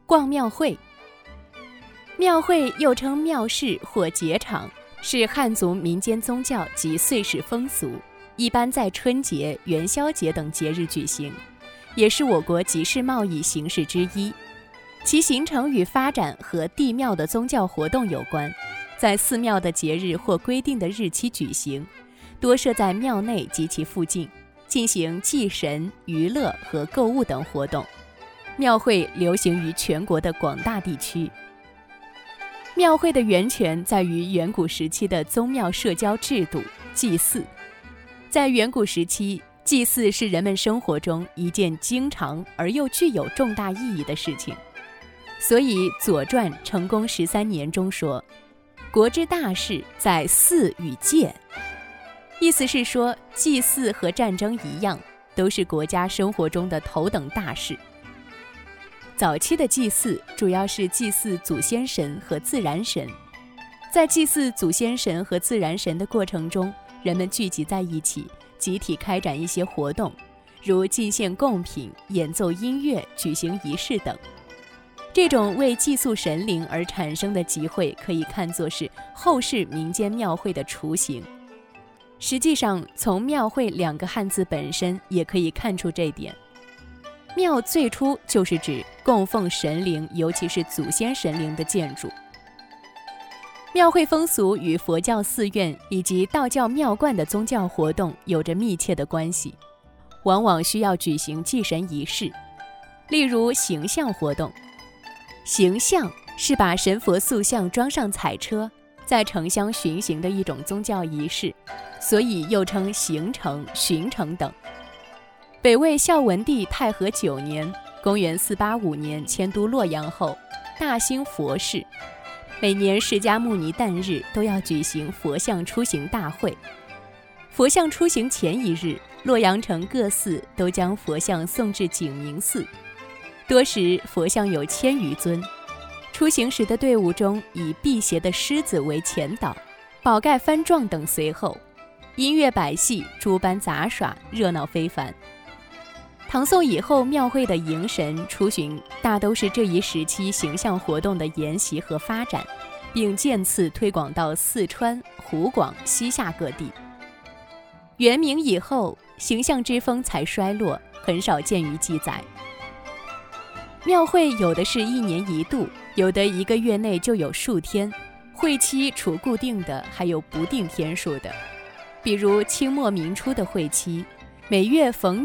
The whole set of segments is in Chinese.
逛庙会。庙会又称庙市或节场，是汉族民间宗教及岁时风俗，一般在春节、元宵节等节日举行，也是我国集市贸易形式之一。其形成与发展和地庙的宗教活动有关，在寺庙的节日或规定的日期举行，多设在庙内及其附近，进行祭神、娱乐和购物等活动。庙会流行于全国的广大地区。庙会的源泉在于远古时期的宗庙社交制度祭祀。在远古时期，祭祀是人们生活中一件经常而又具有重大意义的事情。所以《左传》成公13年中说，国之大事在祀与戒，意思是说祭祀和战争一样，都是国家生活中的头等大事。早期的祭祀主要是祭祀祖先神和自然神，在祭祀祖先神和自然神的过程中，人们聚集在一起，集体开展一些活动，如进献贡品、演奏音乐、举行仪式等。这种为祭祀神灵而产生的集会，可以看作是后世民间庙会的雏形。实际上，从庙会2个汉字本身也可以看出这点。庙最初就是指供奉神灵，尤其是祖先神灵的建筑。庙会风俗与佛教寺院以及道教庙观的宗教活动有着密切的关系，往往需要举行祭神仪式，例如形象活动。形象是把神佛塑像装上彩车，在城乡巡行的一种宗教仪式，所以又称行程、巡程等。北魏孝文帝太和9年公元485年迁都洛阳后，大兴佛事，每年释迦牟尼诞日都要举行佛像出行大会。佛像出行前一日，洛阳城各寺都将佛像送至景明寺，多时佛像有1000余尊。出行时的队伍中，以辟邪的狮子为前导，宝盖幡幢等随后，音乐百戏，诸般杂耍，热闹非凡。唐宋以后庙会的迎神出巡大都是这一时期形象活动的沿袭和发展，并渐次推广到四川、湖广、西夏各地。元明以后，形象之风才衰落，很少见于记载。庙会有的是1年1度，有的1个月内就有数天，会期除固定的，还有不定天数的。比如清末明初的会期，每月逢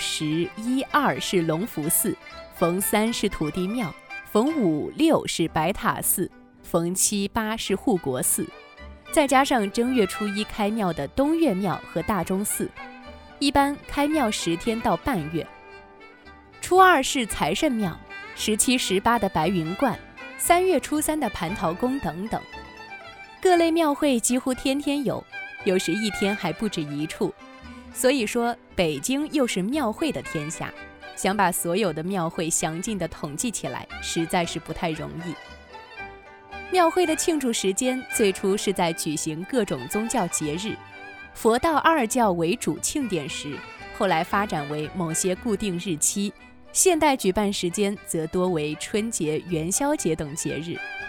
9、10、1、2是隆福寺，逢3是土地庙，逢5、6是白塔寺，逢7、8是护国寺，再加上正月初1开庙的东岳庙和大钟寺，一般开庙10天到半月。初2是财神庙，17、18的白云观，3月初3的蟠桃宫等等。各类庙会几乎天天有，有时一天还不止一处。所以说，北京又是庙会的天下，想把所有的庙会详尽地统计起来，实在是不太容易。庙会的庆祝时间最初是在举行各种宗教节日，佛道2教为主庆典时，后来发展为某些固定日期，现代举办时间则多为春节、元宵节等节日。